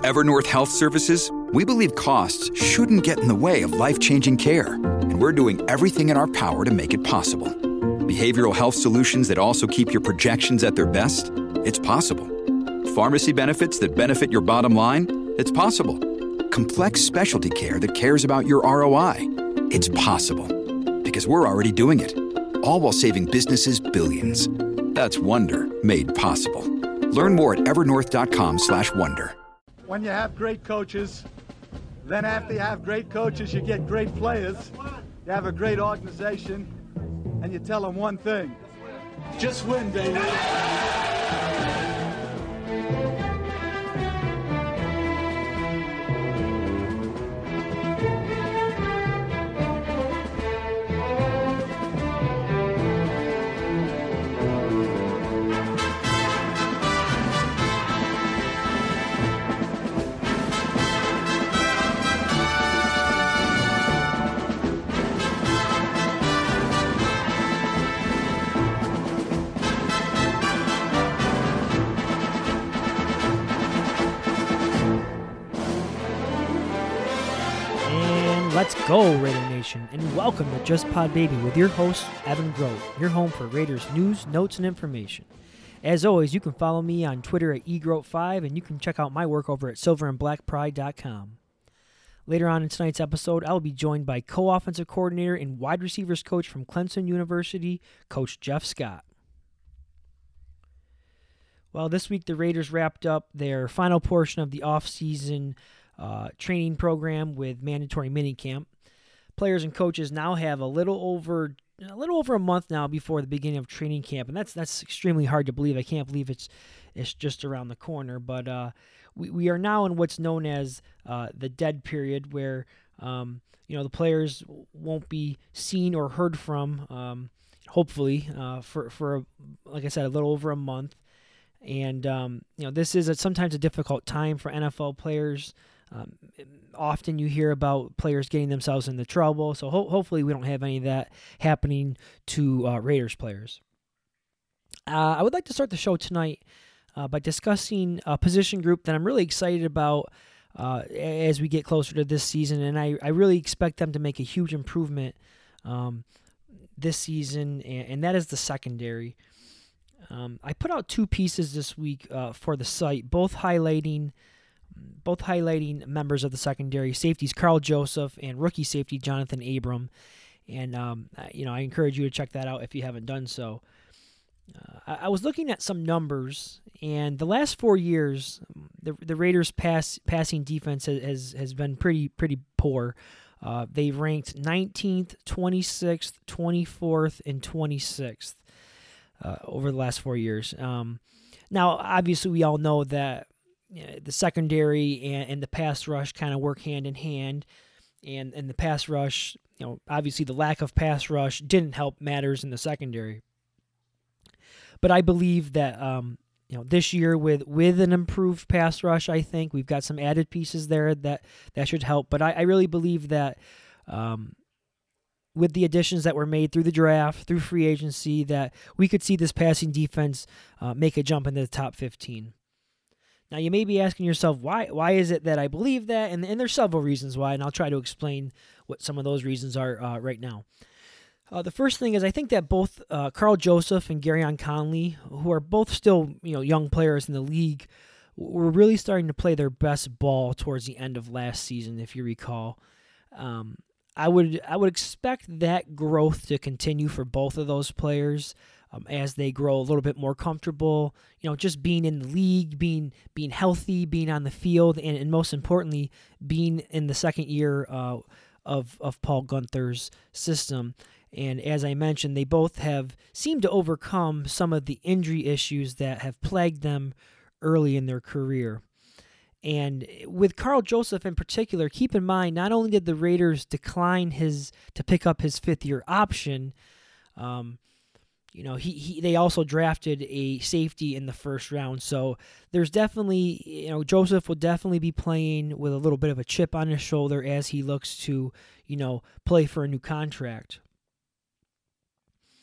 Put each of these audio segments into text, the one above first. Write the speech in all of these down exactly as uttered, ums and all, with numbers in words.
At Evernorth Health Services, we believe costs shouldn't get in the way of life-changing care, and we're doing everything in our power to make it possible. Behavioral health solutions that also keep your projections at their best? It's possible. Pharmacy benefits that benefit your bottom line? It's possible. Complex specialty care that cares about your R O I? It's possible. Because we're already doing it. All while saving businesses billions. That's Wonder made possible. Learn more at evernorth.com slash wonder. When you have great coaches, then after you have great coaches, you get great players. You have a great organization, and you tell them one thing. Just win, baby. Let's go, Raider Nation, and welcome to Just Pod Baby with your host, Evan Grove, your home for Raiders news, notes, and information. As always, you can follow me on Twitter at e groat five, and you can check out my work over at silver and black pride dot com. Later on in tonight's episode, I will be joined by co-offensive coordinator and wide receivers coach from Clemson University, Coach Jeff Scott. Well, this week the Raiders wrapped up their final portion of the offseason Uh, training program with mandatory minicamp. Players and coaches now have a little over a little over a month now before the beginning of training camp, and that's that's extremely hard to believe. I can't believe it's it's just around the corner. But uh, we we are now in what's known as uh, the dead period, where um, you know the players won't be seen or heard from, um, hopefully uh, for for like I said, a little over a month. And um, you know this is a, sometimes a difficult time for N F L players. Um, often you hear about players getting themselves into trouble, so ho- hopefully we don't have any of that happening to uh, Raiders players. Uh, I would like to start the show tonight uh, by discussing a position group that I'm really excited about uh, as we get closer to this season, and I, I really expect them to make a huge improvement um, this season, and, and that is the secondary. Um, I put out two pieces this week uh, for the site, both highlighting both highlighting members of the secondary, safeties Carl Joseph and rookie safety Jonathan Abram. And, um, you know, I encourage you to check that out if you haven't done so. Uh, I, I was looking at some numbers, and the last four years, the the Raiders' pass passing defense has has, has been pretty pretty poor. Uh, they've ranked nineteenth, twenty-sixth, twenty-fourth, and twenty-sixth uh, over the last four years. Um, now, obviously, we all know that the secondary and, and the pass rush kind of work hand in hand, and, and the pass rush, you know, obviously the lack of pass rush didn't help matters in the secondary. But I believe that, um, you know, this year with, with an improved pass rush, I think we've got some added pieces there that, that should help. But I, I really believe that um, with the additions that were made through the draft, through free agency, that we could see this passing defense uh, make a jump into the top fifteen. Now, you may be asking yourself, why why is it that I believe that? And, and there's several reasons why, and I'll try to explain what some of those reasons are uh, right now. Uh, the first thing is I think that both uh, Carl Joseph and Garyon Conley, who are both still you know young players in the league, were really starting to play their best ball towards the end of last season, if you recall. Um, I would I would expect that growth to continue for both of those players. Um, as they grow a little bit more comfortable, you know, just being in the league, being being healthy, being on the field, and, and most importantly, being in the second year uh, of of Paul Guenther's system. And as I mentioned, they both have seemed to overcome some of the injury issues that have plagued them early in their career. And with Carl Joseph in particular, keep in mind, not only did the Raiders decline his to pick up his fifth year option, um, You know, he, he they also drafted a safety in the first round. So there's definitely, you know, Joseph will definitely be playing with a little bit of a chip on his shoulder as he looks to, you know, play for a new contract.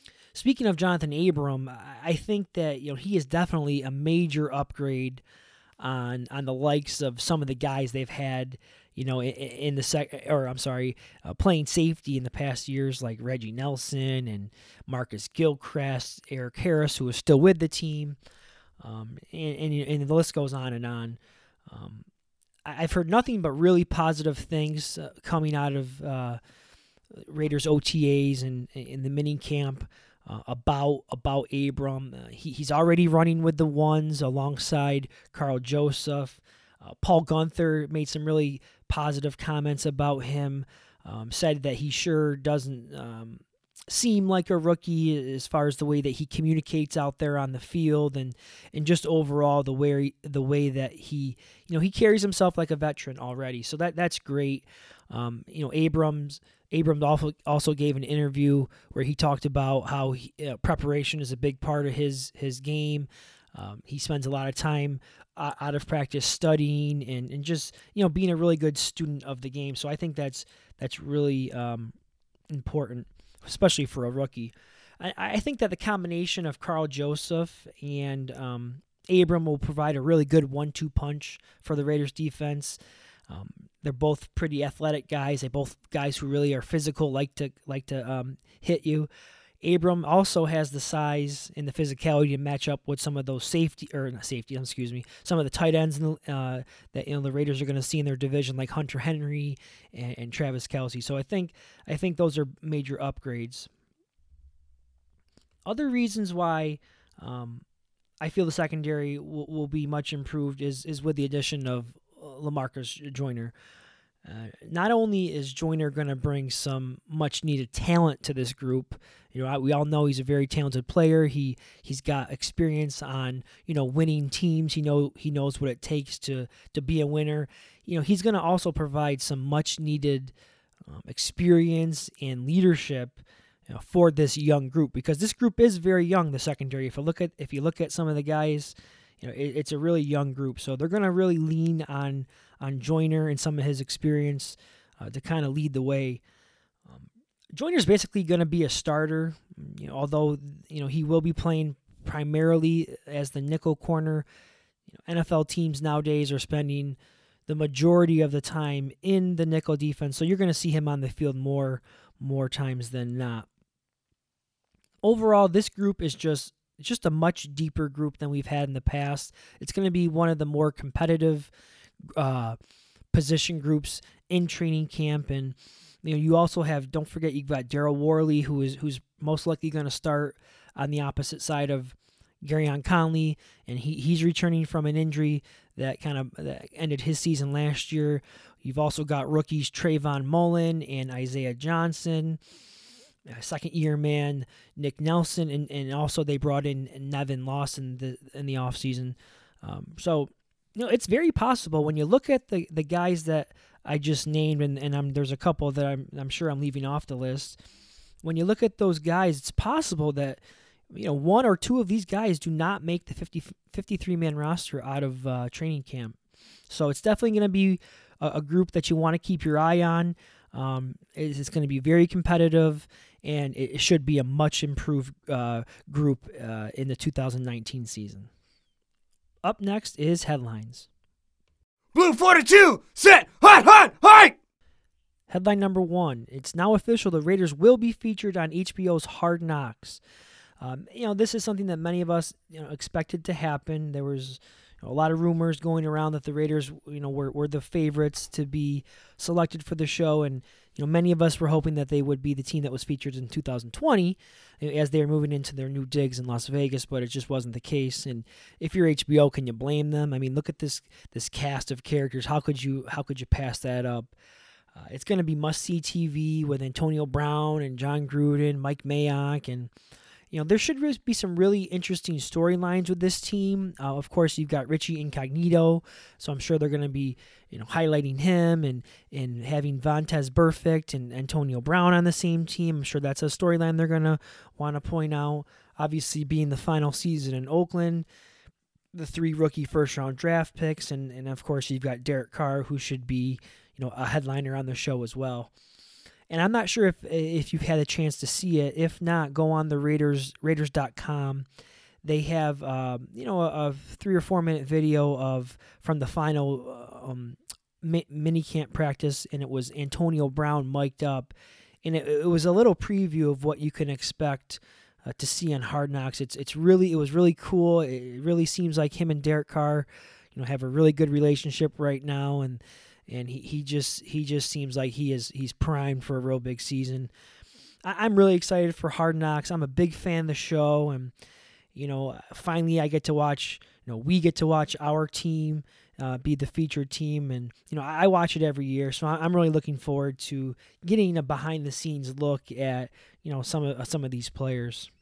Speaking of Jonathan Abram, I think that, you know, he is definitely a major upgrade on on the likes of some of the guys they've had, you know, in, in the sec or I'm sorry, uh, playing safety in the past years, like Reggie Nelson and Marcus Gilchrist, Eric Harris, who is still with the team, um, and, and and the list goes on and on. Um, I've heard nothing but really positive things uh, coming out of uh, Raiders O T As and in the mini camp uh, about about Abram. Uh, he, he's already running with the ones alongside Carl Joseph. Uh, Paul Gunther made some really positive comments about him. Um, said that he sure doesn't um, seem like a rookie as far as the way that he communicates out there on the field, and and just overall the way the way that he you know he carries himself like a veteran already. So that that's great. Um, you know, Abrams Abrams also also gave an interview where he talked about how he, uh, preparation is a big part of his his game. Um, he spends a lot of time uh, out of practice studying and, and just you know being a really good student of the game. So I think that's that's really um, important, especially for a rookie. I, I think that the combination of Carl Joseph and um, Abram will provide a really good one two punch for the Raiders defense. Um, they're both pretty athletic guys. They both guys who really are physical, like to like to um, hit you. Abram also has the size and the physicality to match up with some of those safety or not safety, excuse me, some of the tight ends in the, uh, that you know the Raiders are going to see in their division, like Hunter Henry and, and Travis Kelce. So I think I think those are major upgrades. Other reasons why um, I feel the secondary will, will be much improved is is with the addition of LaMarcus Joyner. Uh, not only is Joyner going to bring some much-needed talent to this group, you know, we all know he's a very talented player. He he's got experience on you know winning teams. He know he knows what it takes to to be a winner. You know, he's going to also provide some much-needed um, experience and leadership you know, for this young group, because this group is very young. The secondary, if you look at if you look at some of the guys, you know, it, it's a really young group. So they're going to really lean on. on Joyner and some of his experience uh, to kind of lead the way. Um, Joyner's basically going to be a starter, you know, although you know he will be playing primarily as the nickel corner. You know, N F L teams nowadays are spending the majority of the time in the nickel defense, so you're going to see him on the field more more times than not. Overall, this group is just just a much deeper group than we've had in the past. It's going to be one of the more competitive Uh, position groups in training camp, and you know you also have. Don't forget you've got Daryl Worley, who is who's most likely going to start on the opposite side of Garyon Conley, and he he's returning from an injury that kind of that ended his season last year. You've also got rookies Trayvon Mullen and Isaiah Johnson, second year man Nick Nelson, and, and also they brought in Nevin Lawson the, in the offseason. Um, so. You know, it's very possible when you look at the, the guys that I just named, and, and I'm, there's a couple that I'm I'm sure I'm leaving off the list. When you look at those guys, it's possible that you know one or two of these guys do not make the fifty, fifty-three man roster out of uh, training camp. So it's definitely going to be a, a group that you want to keep your eye on. Um, it's, it's going to be very competitive, and it, it should be a much improved uh, group uh, in the two thousand nineteen season. Up next is headlines. Blue forty-two, set, hot, hot, hot! Headline number one. It's now official. The Raiders will be featured on H B O's Hard Knocks. Um, you know, this is something that many of us you know, expected to happen. There was you know, a lot of rumors going around that the Raiders, you know, were, were the favorites to be selected for the show, and you know, many of us were hoping that they would be the team that was featured in two thousand twenty as they are moving into their new digs in Las Vegas, but it just wasn't the case. And if you're H B O, can you blame them? I mean, look at this this cast of characters. How could you how could you pass that up? Uh, it's going to be must-see T V with Antonio Brown and John Gruden, Mike Mayock, and you know there should be some really interesting storylines with this team. Uh, of course, you've got Richie Incognito, so I'm sure they're going to be you know highlighting him and and having Vontaze Burfict and Antonio Brown on the same team. I'm sure that's a storyline they're going to want to point out. Obviously, being the final season in Oakland, the three rookie first-round draft picks, and and of course you've got Derek Carr, who should be you know a headliner on the show as well. And I'm not sure if if you've had a chance to see it. If not, go on the Raiders Raiders dot com. they have um, you know a, a three or four minute video of from the final um, mi- mini camp practice, and it was Antonio Brown mic'd up, and it, it was a little preview of what you can expect uh, to see on Hard Knocks. It's it's really it was really cool. It really seems like him and Derek Carr, you know, have a really good relationship right now, and and he, he just he just seems like he is he's primed for a real big season. I, I'm really excited for Hard Knocks. I'm a big fan of the show, and you know, finally I get to watch. You know, we get to watch our team uh, be the featured team, and you know, I, I watch it every year, so I, I'm really looking forward to getting a behind the scenes look at you know some of uh, some of these players.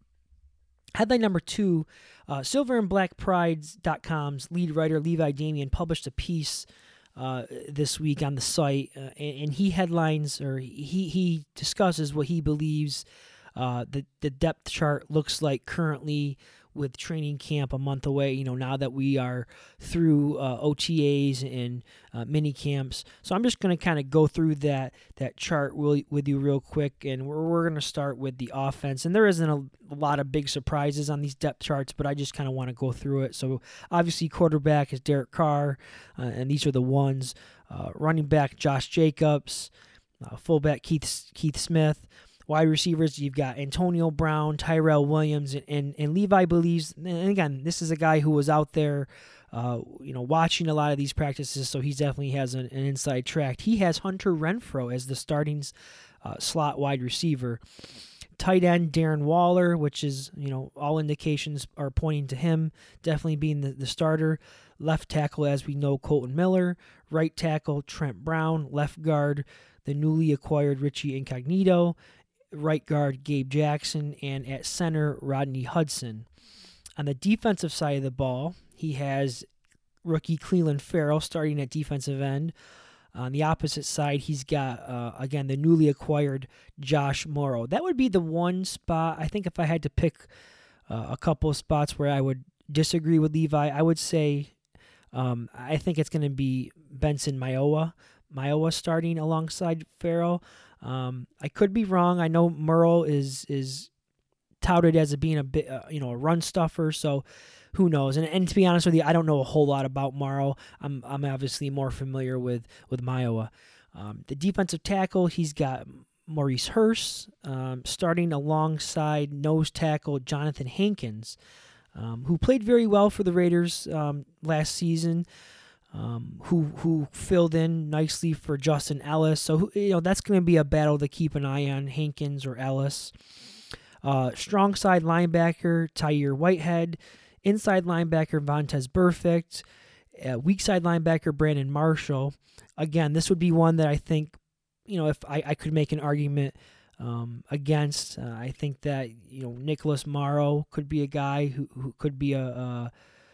Headline number two, uh, Silver and Black Prides dot com's lead writer Levi Damien published a piece uh, this week on the site, uh, and, and he headlines or he he discusses what he believes uh, the the depth chart looks like currently with training camp a month away. You know, now that we are through uh, O T As and uh, mini camps, so I'm just going to kind of go through that that chart with, with you real quick, and we're we're going to start with the offense. And there isn't a, a lot of big surprises on these depth charts, but I just kind of want to go through it. So obviously, quarterback is Derek Carr, uh, and these are the ones. Uh, running back Josh Jacobs, uh, fullback Keith Keith Smith. Wide receivers, you've got Antonio Brown, Tyrell Williams, and, and, and Levi believes, and again, this is a guy who was out there, uh, you know, watching a lot of these practices, so he definitely has an, an inside track. He has Hunter Renfrow as the starting uh, slot wide receiver. Tight end, Darren Waller, which is, you know, all indications are pointing to him definitely being the, the starter. Left tackle, as we know, Colton Miller. Right tackle, Trent Brown. Left guard, the newly acquired Richie Incognito. Right guard, Gabe Jackson, and at center, Rodney Hudson. On the defensive side of the ball, he has rookie Cleveland Farrell starting at defensive end. On the opposite side, he's got, uh, again, the newly acquired Josh Morrow. That would be the one spot, I think if I had to pick uh, a couple of spots where I would disagree with Levi, I would say um, I think it's going to be Benson Mayowa. Mayowa starting alongside Farrell. Um, I could be wrong. I know Murrow is is touted as a being a bit, uh, you know, a run stuffer. So who knows? And, and to be honest with you, I don't know a whole lot about Morrow. I'm I'm obviously more familiar with with Mayowa. Um, the defensive tackle, he's got Maurice Hurst um, starting alongside nose tackle Jonathan Hankins, um, who played very well for the Raiders um, last season. Um, who who filled in nicely for Justin Ellis. So, who, you know, that's going to be a battle to keep an eye on, Hankins or Ellis. Uh, strong side linebacker, Tyre Whitehead. Inside linebacker, Vontaze Burfict. Uh, weak side linebacker, Brandon Marshall. Again, this would be one that I think, you know, if I, I could make an argument um, against. Uh, I think that, you know, Nicholas Morrow could be a guy who, who could be a... a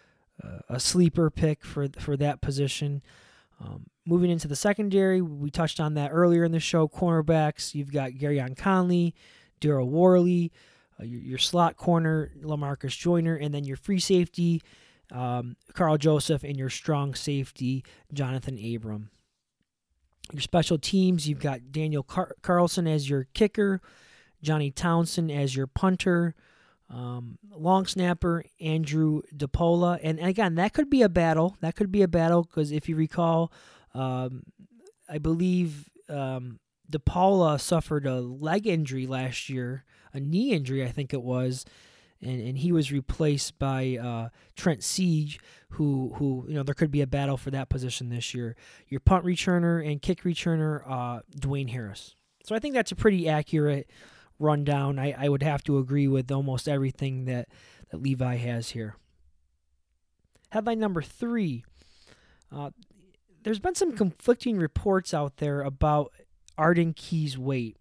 a sleeper pick for for that position. Um, moving into the secondary, we touched on that earlier in the show. Cornerbacks, you've got Garyon Conley, Daryl Worley, uh, your, your slot corner, LaMarcus Joyner, and then your free safety, um, Carl Joseph, and your strong safety, Jonathan Abram. Your special teams, you've got Daniel Car- Carlson as your kicker, Johnny Townsend as your punter, Um, long snapper, Andrew DePola. And again, that could be a battle. That could be a battle because if you recall, um, I believe um, DePaula suffered a leg injury last year, a knee injury, I think it was, and, and he was replaced by uh, Trent Siege, who, who, you know, there could be a battle for that position this year. Your punt returner and kick returner, uh, Dwayne Harris. So I think that's a pretty accurate rundown. I, I would have to agree with almost everything that, that Levi has here. Headline number three. Uh, there's been some conflicting reports out there about Arden Key's weight.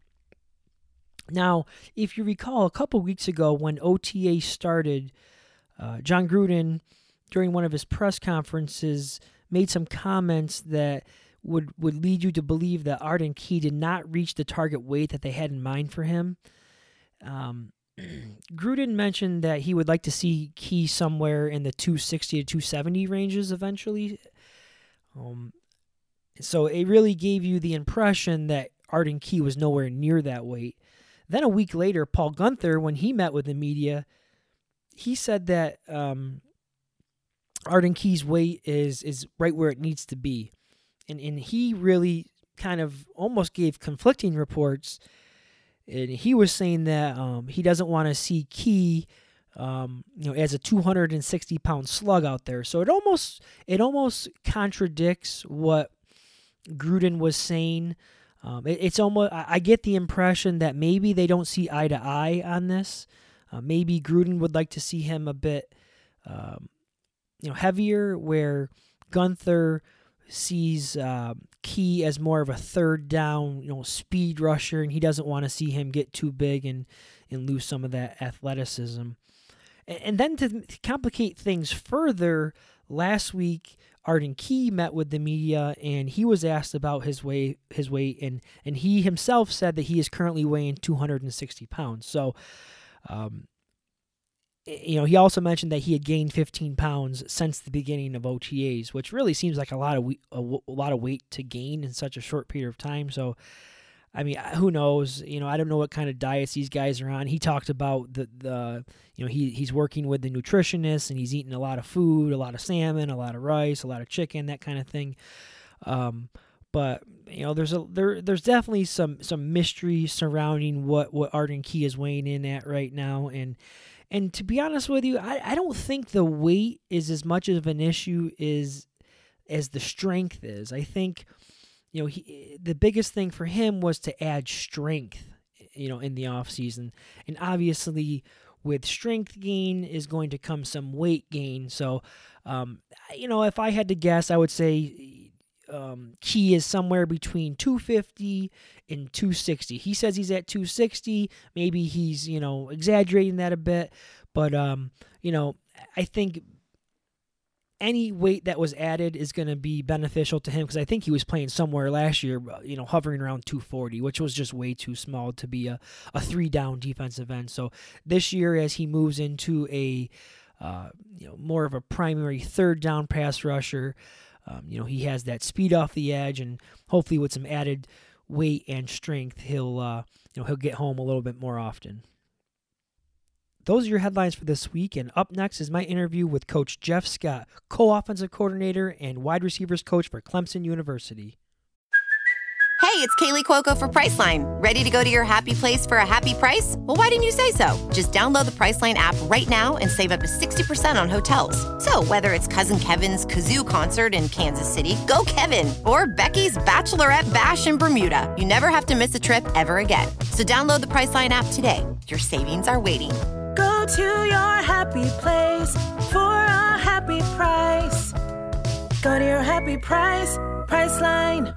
Now, if you recall, a couple weeks ago when O T A started, uh, John Gruden, during one of his press conferences, made some comments that would would lead you to believe that Arden Key did not reach the target weight that they had in mind for him. Um, Gruden mentioned that he would like to see Key somewhere in the two sixty to two seventy ranges eventually. Um, so it really gave you the impression that Arden Key was nowhere near that weight. Then a week later, Paul Guenther, when he met with the media, he said that um, Arden Key's weight is is right where it needs to be. And and he really kind of almost gave conflicting reports. And he was saying that um, he doesn't want to see Key, um, you know, as a two hundred sixty pound slug out there. So it almost it almost contradicts what Gruden was saying. Um, it, it's almost I, I get the impression that maybe they don't see eye to eye on this. Uh, maybe Gruden would like to see him a bit, um, you know, heavier, where Gunther sees uh, Key as more of a third down, you know, speed rusher, and he doesn't want to see him get too big and, and lose some of that athleticism. And, and then to complicate things further, last week Arden Key met with the media, and he was asked about his weight, his weight, and and he himself said that he is currently weighing two hundred sixty pounds. So, um, you know, he also mentioned that he had gained fifteen pounds since the beginning of O T As, which really seems like a lot of we- a, a lot of weight to gain in such a short period of time. So, I mean, who knows? You know, I don't know what kind of diets these guys are on. He talked about the, the you know, he he's working with the nutritionist, and he's eating a lot of food, a lot of salmon, a lot of rice, a lot of chicken, that kind of thing. Um, but you know, there's a there there's definitely some some mystery surrounding what what Arden Key is weighing in at right now, and. And to be honest with you, I, I don't think the weight is as much of an issue as, as the strength is. I think, you know, he, the biggest thing for him was to add strength, you know, in the offseason. And obviously with strength gain is going to come some weight gain. So, um, you know, if I had to guess, I would say um, Key is somewhere between two fifty and two sixty. He says he's at two sixty. Maybe he's, you know, exaggerating that a bit. But, um, you know, I think any weight that was added is going to be beneficial to him, because I think he was playing somewhere last year, you know, hovering around two forty, which was just way too small to be a, a three-down defensive end. So this year, as he moves into a, uh, you know, more of a primary third-down pass rusher, um, you know, he has that speed off the edge, and hopefully with some added weight and strength, he'll, uh, you know, he'll get home a little bit more often. Those are your headlines for this week, and up next is my interview with Coach Jeff Scott, co-offensive coordinator and wide receivers coach for Clemson University. Hey, it's Kaylee Cuoco for Priceline. Ready to go to your happy place for a happy price? Well, why didn't you say so? Just download the Priceline app right now and save up to sixty percent on hotels. So whether it's Cousin Kevin's Kazoo Concert in Kansas City, go Kevin, or Becky's Bachelorette Bash in Bermuda, you never have to miss a trip ever again. So download the Priceline app today. Your savings are waiting. Go to your happy place for a happy price. Go to your happy price, Priceline.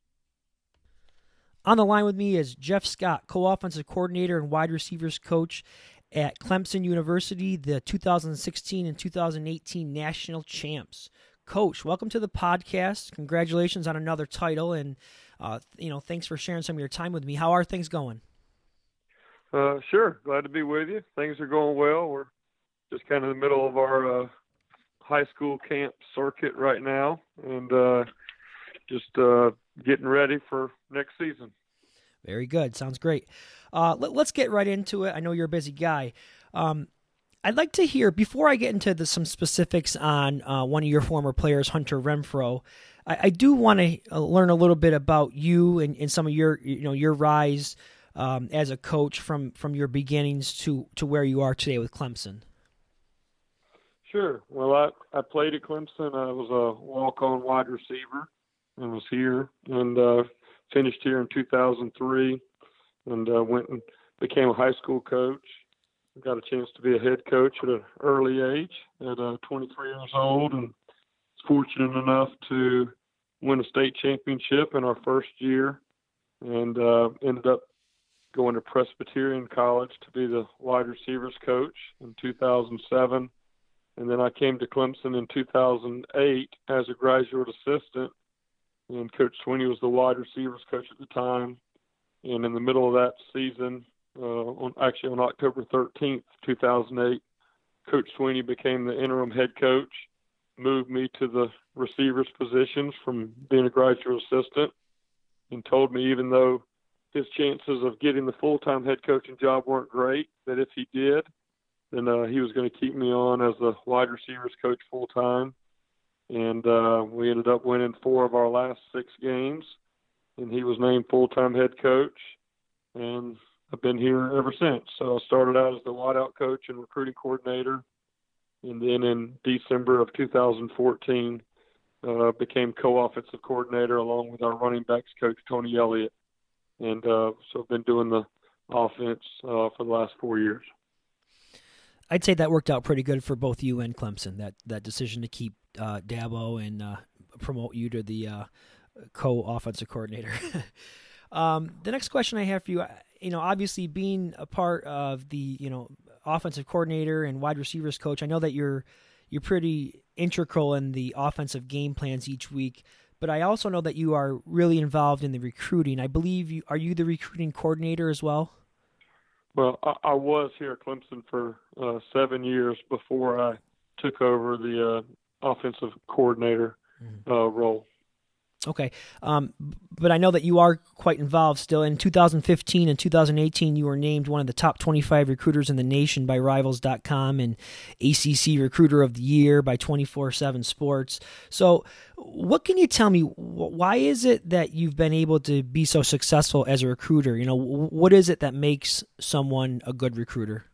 On the line with me is Jeff Scott, co-offensive coordinator and wide receivers coach at Clemson University, the two thousand sixteen and two thousand eighteen national champs. Coach, welcome to the podcast. Congratulations on another title, and uh, you know, thanks for sharing some of your time with me. How are things going? Uh, sure. Glad to be with you. Things are going well. We're just kind of in the middle of our uh, high school camp circuit right now, and uh, just uh, getting ready for next season. Very good. Sounds great. Uh, let, let's get right into it. I know you're a busy guy. Um, I'd like to hear, before I get into the, some specifics on uh, one of your former players, Hunter Renfrow, I, I do want to learn a little bit about you and, and some of your, you know, your rise um, as a coach from, from your beginnings to, to where you are today with Clemson. Sure. Well, I, I played at Clemson. I was a walk-on wide receiver and was here and uh, finished here in two thousand three and uh, went and became a high school coach. Got a chance to be a head coach at an early age at uh, twenty-three years old, and was fortunate enough to win a state championship in our first year, and uh, ended up going to Presbyterian College to be the wide receivers coach in two thousand seven. And then I came to Clemson in two thousand eight as a graduate assistant, and Coach Sweeney was the wide receivers coach at the time. And in the middle of that season, uh, on actually on October thirteenth, two thousand eight, Coach Sweeney became the interim head coach, moved me to the receivers positions from being a graduate assistant, and told me even though his chances of getting the full-time head coaching job weren't great, that if he did, then uh, he was going to keep me on as the wide receivers coach full time. And uh, we ended up winning four of our last six games, and he was named full-time head coach. And I've been here ever since. So I started out as the wideout coach and recruiting coordinator, and then in December of two thousand fourteen, uh, became co-offensive coordinator along with our running backs coach, Tony Elliott. And uh, so I've been doing the offense uh, for the last four years. I'd say that worked out pretty good for both you and Clemson, that, that decision to keep uh, Dabo and uh, promote you to the uh, co-offensive coordinator. um, the next question I have for you, you know, obviously being a part of the, you know, offensive coordinator and wide receivers coach, I know that you're you're pretty integral in the offensive game plans each week, but I also know that you are really involved in the recruiting. I believe you are you the recruiting coordinator as well? Well, I, I was here at Clemson for uh, seven years before I took over the uh, offensive coordinator mm-hmm. uh, role. Okay, um, but I know that you are quite involved still. In two thousand fifteen and two thousand eighteen, you were named one of the top twenty-five recruiters in the nation by Rivals dot com and A C C Recruiter of the Year by twenty-four seven Sports. So what can you tell me? Why is it that you've been able to be so successful as a recruiter? You know, what is it that makes someone a good recruiter?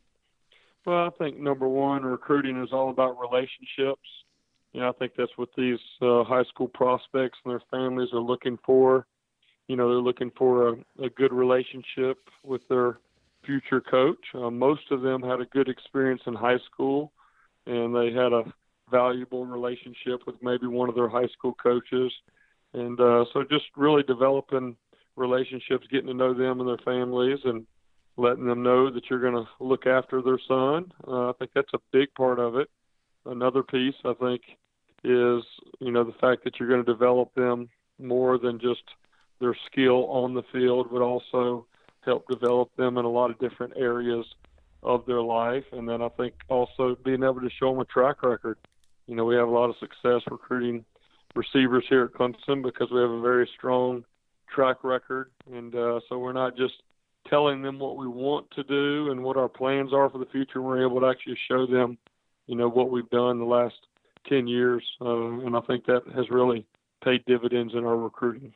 Well, I think number one, recruiting is all about relationships. You know, I think that's what these uh, high school prospects and their families are looking for. You know, they're looking for a, a good relationship with their future coach. Uh, most of them had a good experience in high school, and they had a valuable relationship with maybe one of their high school coaches. And uh, so just really developing relationships, getting to know them and their families, and letting them know that you're going to look after their son. Uh, I think that's a big part of it. Another piece, I think, is, you know, the fact that you're going to develop them more than just their skill on the field, but also help develop them in a lot of different areas of their life. And then I think also being able to show them a track record. You know, we have a lot of success recruiting receivers here at Clemson because we have a very strong track record. And uh, so we're not just telling them what we want to do and what our plans are for the future. We're able to actually show them, you know, what we've done the last ten years. Uh, and I think that has really paid dividends in our recruiting.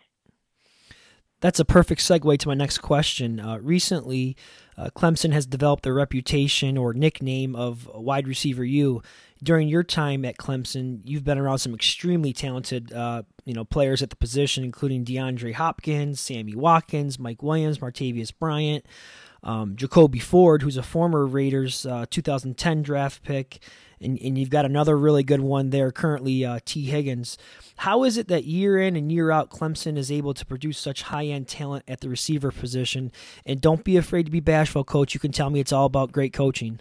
That's a perfect segue to my next question. Uh, recently, uh, Clemson has developed a reputation or nickname of wide receiver U. During your time at Clemson, you've been around some extremely talented uh, you know, players at the position, including DeAndre Hopkins, Sammy Watkins, Mike Williams, Martavius Bryant, um, Jacoby Ford, who's a former Raiders uh, two thousand ten draft pick, and, and you've got another really good one there currently, uh, T. Higgins. How is it that year in and year out Clemson is able to produce such high-end talent at the receiver position? And don't be afraid to be bashful, Coach. You can tell me it's all about great coaching.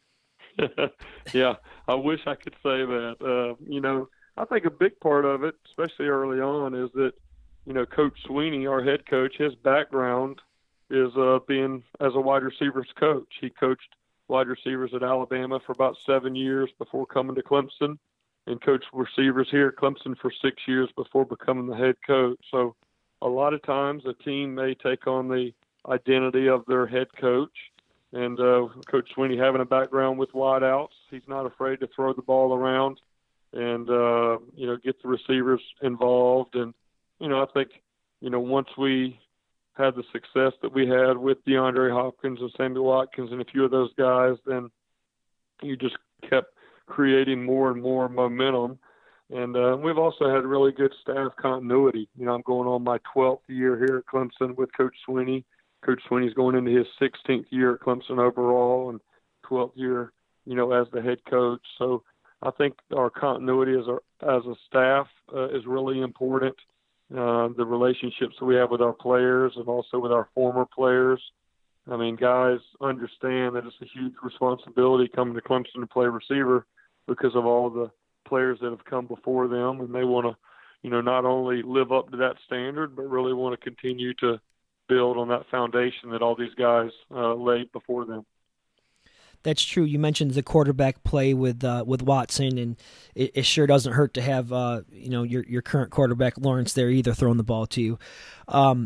Yeah, I wish I could say that. Uh, you know, I think a big part of it, especially early on, is that, you know, Coach Sweeney, our head coach, his background is uh, being as a wide receivers coach. He coached wide receivers at Alabama for about seven years before coming to Clemson, and coached receivers here at Clemson for six years before becoming the head coach. So a lot of times a team may take on the identity of their head coach. And uh, Coach Sweeney having a background with wideouts, he's not afraid to throw the ball around and, uh, you know, get the receivers involved. And, you know, I think, you know, once we had the success that we had with DeAndre Hopkins and Sammy Watkins and a few of those guys, then you just kept creating more and more momentum. And uh, we've also had really good staff continuity. You know, I'm going on my twelfth year here at Clemson with Coach Sweeney. Coach Sweeney's going into his sixteenth year at Clemson overall and twelfth year, you know, as the head coach. So I think our continuity as a, as a staff uh, is really important. Uh, the relationships that we have with our players and also with our former players. I mean, guys understand that it's a huge responsibility coming to Clemson to play receiver because of all the players that have come before them, and they want to, you know, not only live up to that standard, but really want to continue to build on that foundation that all these guys uh, laid before them. That's true. You mentioned the quarterback play with uh, with Watson, and it, it sure doesn't hurt to have uh, you know your your current quarterback Lawrence there either throwing the ball to you. Um,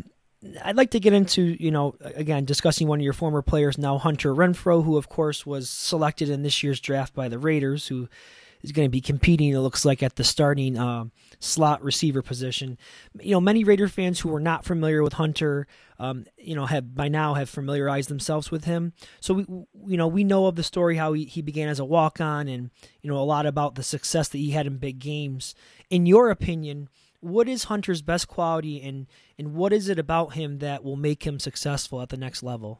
I'd like to get into, you know, again, discussing one of your former players now, Hunter Renfrow, who, of course, was selected in this year's draft by the Raiders, who is going to be competing, it looks like, at the starting uh, slot receiver position. You know, many Raider fans who were not familiar with Hunter, um, you know, have by now have familiarized themselves with him. So, we, you know, we know of the story how he, he began as a walk-on and, you know, a lot about the success that he had in big games. In your opinion, what is Hunter's best quality, and, and what is it about him that will make him successful at the next level?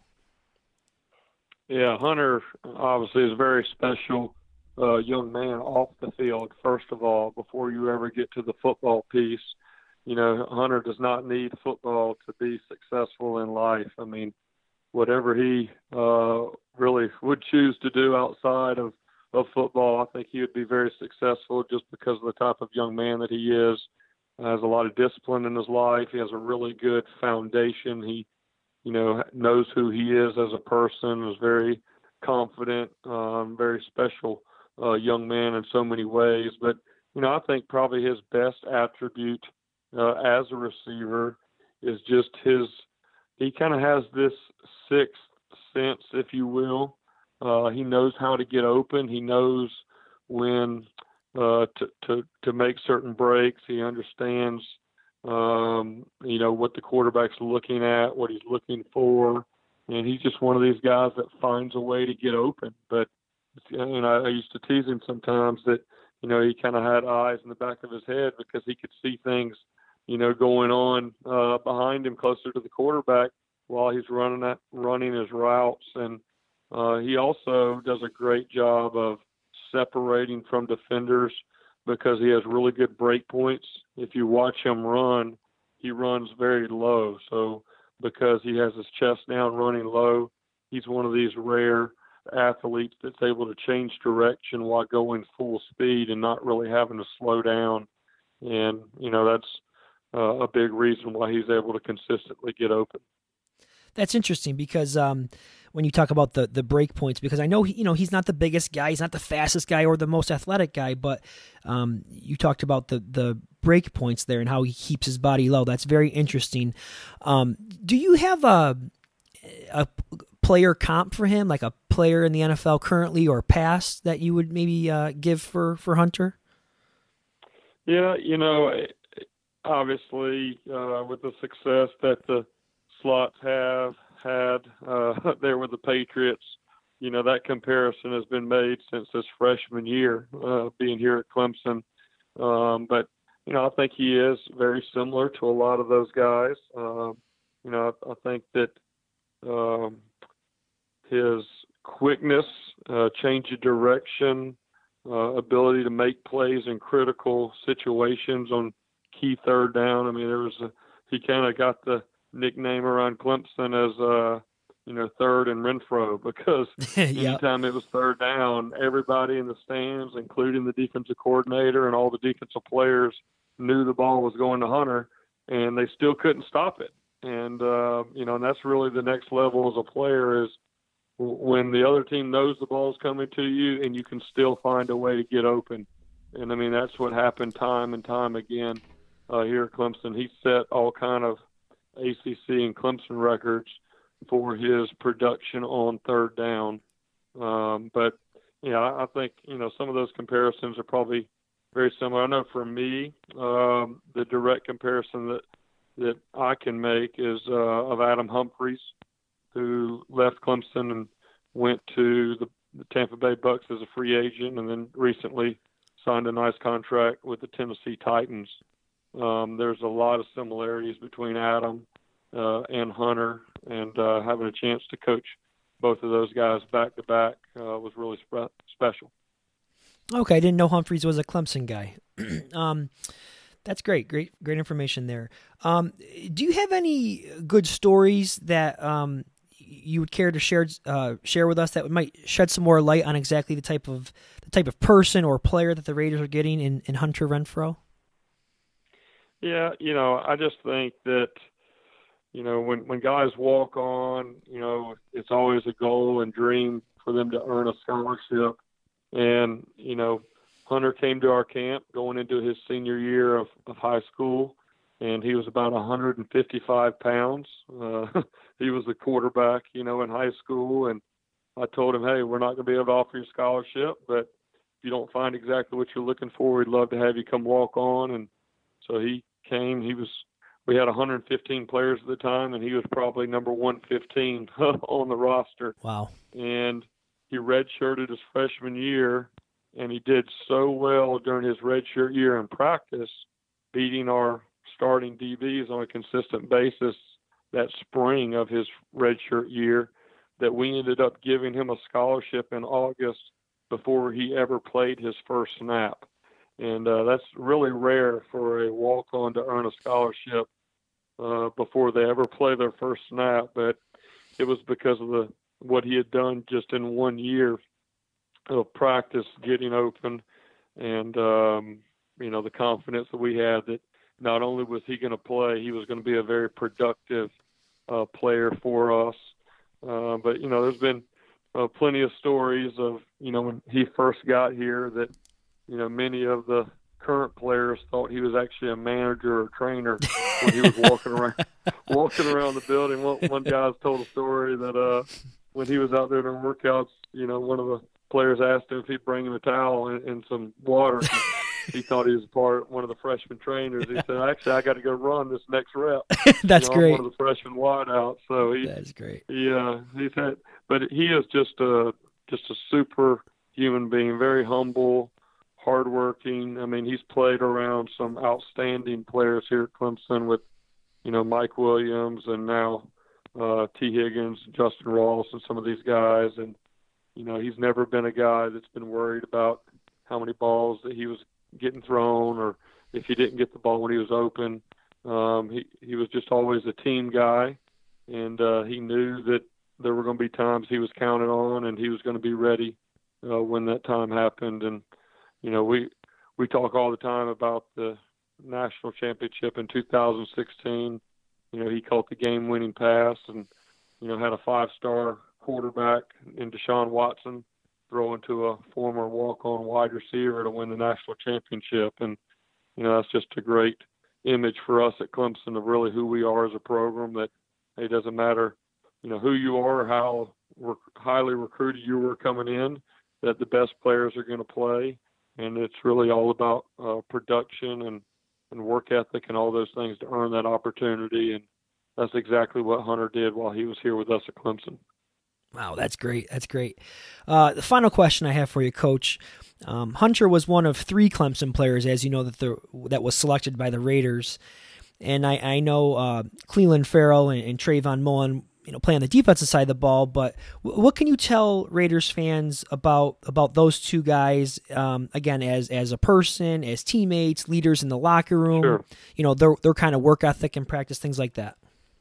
Yeah, Hunter obviously is a very special uh, young man off the field, first of all, before you ever get to the football piece. You know, Hunter does not need football to be successful in life. I mean, whatever he uh, really would choose to do outside of, of football, I think he would be very successful just because of the type of young man that he is. Has a lot of discipline in his life. He has a really good foundation. He, you know, knows who he is as a person, is very confident, um, very special uh, young man in so many ways. But, you know, I think probably his best attribute uh, as a receiver is just his, he kind of has this sixth sense, if you will. Uh, he knows how to get open. He knows when Uh, to, to, to make certain breaks. He understands, um, you know, what the quarterback's looking at, what he's looking for. And he's just one of these guys that finds a way to get open. But, you know, I used to tease him sometimes that, you know, he kind of had eyes in the back of his head because he could see things, you know, going on uh, behind him closer to the quarterback while he's running that, running his routes. And uh, he also does a great job of separating from defenders because he has really good break points. If you watch him run, he runs very low. So because he has his chest down running low, he's one of these rare athletes that's able to change direction while going full speed and not really having to slow down. And, you know, that's uh, a big reason why he's able to consistently get open. That's interesting because um, when you talk about the the break points, because I know he, you know he's not the biggest guy, he's not the fastest guy or the most athletic guy, but um, you talked about the the break points there and how he keeps his body low. That's very interesting. Um, do you have a a player comp for him, like a player in the N F L currently or past that you would maybe uh, give for for Hunter? Yeah, you know, obviously uh, with the success that the slots have had uh, there with the Patriots, you know, that comparison has been made since his freshman year, uh, being here at Clemson. Um, but, you know, I think he is very similar to a lot of those guys. Um, you know, I, I think that um, his quickness, uh, change of direction, uh, ability to make plays in critical situations on key third down. I mean, there was a, he kind of got the nickname around Clemson as uh you know third and Renfrow because yep. Anytime it was third down, everybody in the stands, including the defensive coordinator and all the defensive players, knew the ball was going to Hunter, and they still couldn't stop it. And uh, you know, and that's really the next level as a player is when the other team knows the ball's coming to you and you can still find a way to get open. And I mean, that's what happened time and time again uh, here at Clemson. He set all kind of A C C and Clemson records for his production on third down. Um, but, you know, I think, you know, some of those comparisons are probably very similar. I know for me, um, the direct comparison that, that I can make is uh, of Adam Humphries, who left Clemson and went to the, the Tampa Bay Bucks as a free agent and then recently signed a nice contract with the Tennessee Titans. Um, there's a lot of similarities between Adam uh, and Hunter, and uh, having a chance to coach both of those guys back to back uh, was really spe- special. Okay, I didn't know Humphries was a Clemson guy. um, that's great, great, great information there. Um, do you have any good stories that um, you would care to share uh, share with us that might shed some more light on exactly the type of the type of person or player that the Raiders are getting in, in Hunter Renfrow? Yeah, you know, I just think that, you know, when, when guys walk on, you know, it's always a goal and dream for them to earn a scholarship. And, you know, Hunter came to our camp going into his senior year of, of high school. and he was about one hundred fifty-five pounds. Uh, he was the quarterback, you know, in high school, and I told him, hey, we're not going to be able to offer you a scholarship, but if you don't find exactly what you're looking for, we'd love to have you come walk on. And so he came. He was, we had one hundred fifteen players at the time, and he was probably number one fifteen on the roster. Wow. And he redshirted his freshman year, and he did so well during his redshirt year in practice, beating our starting D Bs on a consistent basis that spring of his redshirt year, that we ended up giving him a scholarship in August before he ever played his first snap. And uh, that's really rare for a walk-on to earn a scholarship uh, before they ever play their first snap. But it was because of the what he had done just in one year of practice, getting open, and, um, you know, the confidence that we had that not only was he going to play, he was going to be a very productive uh, player for us. Uh, but, you know, there's been uh, plenty of stories of, you know, when he first got here that, you know, many of the current players thought he was actually a manager or trainer when he was walking around walking around the building. One, one guy's told a story that uh, when he was out there doing workouts, you know, one of the players asked him if he'd bring him a towel and, and some water. He thought he was part one of the freshman trainers. He said, "Actually, I got to go run this next rep." That's you know, great. I'm one of the freshman wideouts. So he, that's great. Yeah, he's had, but he is just a just a super human being, very humble, hardworking. I mean, he's played around some outstanding players here at Clemson with, you know, Mike Williams and now uh, T. Higgins, Justin Ross, and some of these guys. And you know, he's never been a guy that's been worried about how many balls that he was getting thrown or if he didn't get the ball when he was open. Um, he, he was just always a team guy, and uh, he knew that there were going to be times he was counted on and he was going to be ready uh, when that time happened. And, you know, we, we talk all the time about the national championship in two thousand sixteen. You know, he caught the game-winning pass and, you know, had a five-star quarterback in Deshaun Watson throwing to a former walk-on wide receiver to win the national championship. And, you know, that's just a great image for us at Clemson of really who we are as a program, that it doesn't matter, you know, who you are or how rec- highly recruited you were coming in, that the best players are going to play. And it's really all about uh, production and, and work ethic and all those things to earn that opportunity. And that's exactly what Hunter did while he was here with us at Clemson. Wow, that's great. That's great. Uh, the final question I have for you, Coach. Um, Hunter was one of three Clemson players, as you know, that the, that was selected by the Raiders. And I, I know uh, Clelin Ferrell and, and Trayvon Mullen, you know, play on the defensive side of the ball. But w- what can you tell Raiders fans about about those two guys? Um, again, as as a person, as teammates, leaders in the locker room. Sure. You know, their their kind of work ethic and practice, things like that.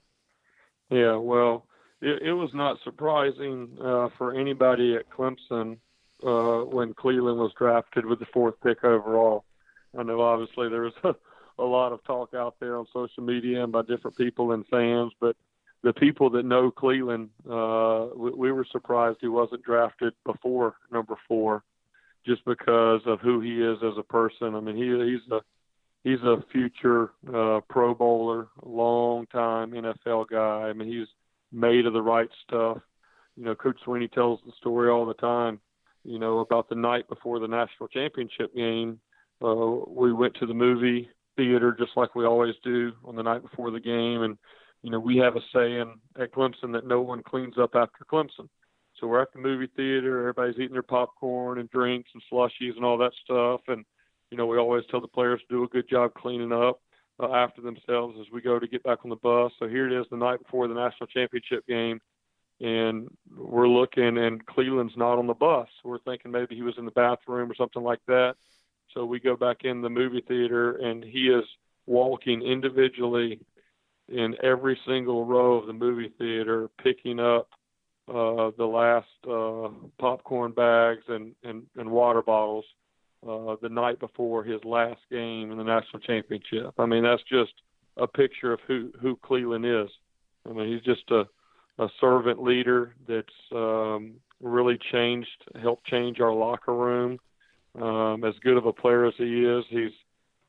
Yeah, well, it, it was not surprising uh, for anybody at Clemson uh, when Clelin was drafted with the fourth pick overall. I know obviously there was a, a lot of talk out there on social media and by different people and fans, but the people that know Clelin, uh, we, we were surprised he wasn't drafted before number four, just because of who he is as a person. I mean, he, he's a he's a future uh, Pro Bowler, long time N F L guy. I mean, he's made of the right stuff. You know, Coach Sweeney tells the story all the time, you know, about the night before the national championship game. Uh, we went to the movie theater just like we always do on the night before the game. And, you know, we have a saying at Clemson that no one cleans up after Clemson. So we're at the movie theater, everybody's eating their popcorn and drinks and slushies and all that stuff. And, you know, we always tell the players to do a good job cleaning up uh, after themselves as we go to get back on the bus. So here it is the night before the national championship game, and we're looking, and Cleland's not on the bus. We're thinking maybe he was in the bathroom or something like that. So we go back in the movie theater, and he is walking individually in every single row of the movie theater, picking up uh, the last uh, popcorn bags and, and, and water bottles uh, the night before his last game in the national championship. I mean, that's just a picture of who, who Clelin is. I mean, he's just a, a servant leader that's um, really changed, helped change our locker room. Um, as good of a player as he is, he's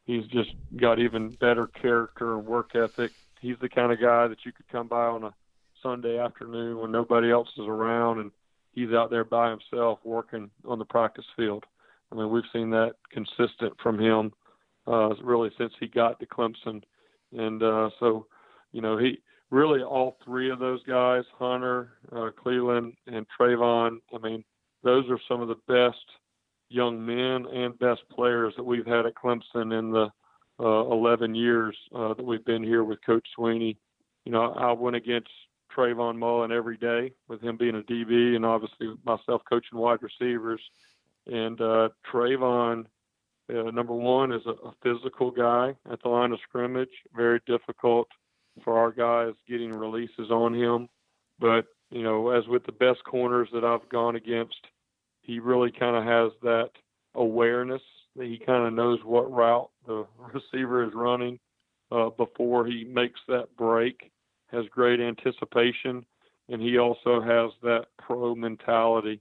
he's just got even better character and work ethic. He's the kind of guy that you could come by on a Sunday afternoon when nobody else is around, and he's out there by himself working on the practice field. I mean, we've seen that consistent from him uh, really since he got to Clemson. And uh, so, you know, he really all three of those guys, Hunter, uh, Cleland, and Trayvon, I mean, those are some of the best young men and best players that we've had at Clemson in the uh, eleven years uh, that we've been here with Coach Sweeney. You know, I went against Trayvon Mullen every day with him being a D B and obviously myself coaching wide receivers. And uh, Trayvon, uh, number one, is a, a physical guy at the line of scrimmage, very difficult for our guys getting releases on him. But, you know, as with the best corners that I've gone against, he really kind of has that awareness that he kind of knows what route the receiver is running uh, before he makes that break, has great anticipation, and he also has that pro mentality.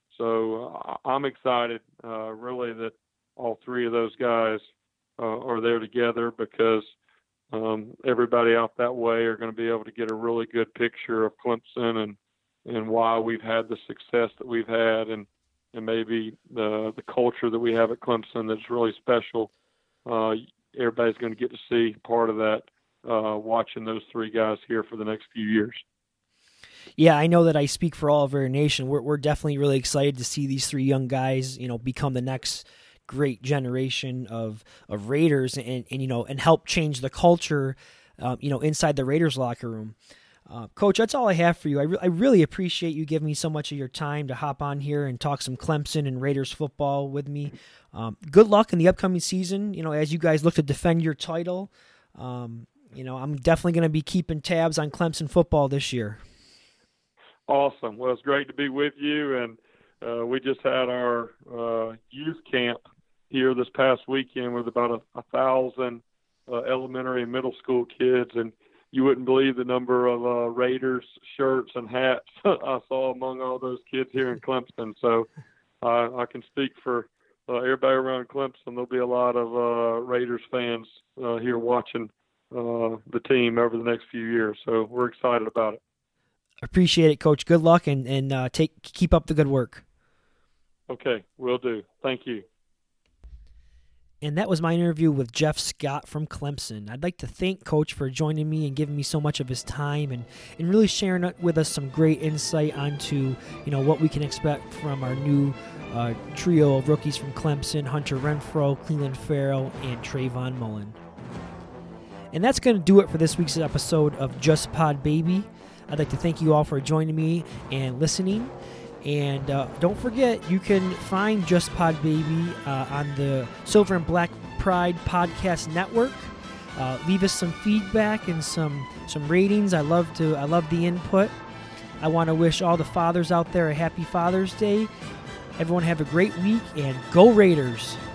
So uh, I'm excited, uh, really, that all three of those guys uh, are there together, because um, everybody out that way are going to be able to get a really good picture of Clemson and, and why we've had the success that we've had, and, and maybe the the culture that we have at Clemson that's really special. Uh, everybody's going to get to see part of that uh, watching those three guys here for the next few years. Yeah, I know that I speak for all of our nation. We're we're definitely really excited to see these three young guys, you know, become the next great generation of of Raiders, and, and you know, and help change the culture, um, you know, inside the Raiders locker room. Uh, Coach, that's all I have for you. I, re- I really appreciate you giving me so much of your time to hop on here and talk some Clemson and Raiders football with me. Um, good luck in the upcoming season, you know, as you guys look to defend your title. Um, you know, I'm definitely going to be keeping tabs on Clemson football this year. Awesome. Well, it's great to be with you, and uh, we just had our uh, youth camp here this past weekend with about a, a thousand uh, elementary and middle school kids, and you wouldn't believe the number of uh, Raiders shirts and hats I saw among all those kids here in Clemson. So uh, I can speak for uh, everybody around Clemson. There'll be a lot of uh, Raiders fans uh, here watching uh, the team over the next few years. So we're excited about it. Appreciate it, Coach. Good luck, and, and uh, take keep up the good work. Okay, will do. Thank you. And that was my interview with Jeff Scott from Clemson. I'd like to thank Coach for joining me and giving me so much of his time, and, and really sharing with us some great insight onto, you know, what we can expect from our new uh, trio of rookies from Clemson: Hunter Renfrow, Cleland Farrell, and Trayvon Mullen. And that's going to do it for this week's episode of Just Pod Baby. I'd like to thank you all for joining me and listening. And uh, don't forget, you can find Just Pod Baby uh, on the Silver and Black Pride Podcast Network. Uh, leave us some feedback and some some ratings. I love to. I love the input. I want to wish all the fathers out there a happy Father's Day. Everyone have a great week, and go Raiders!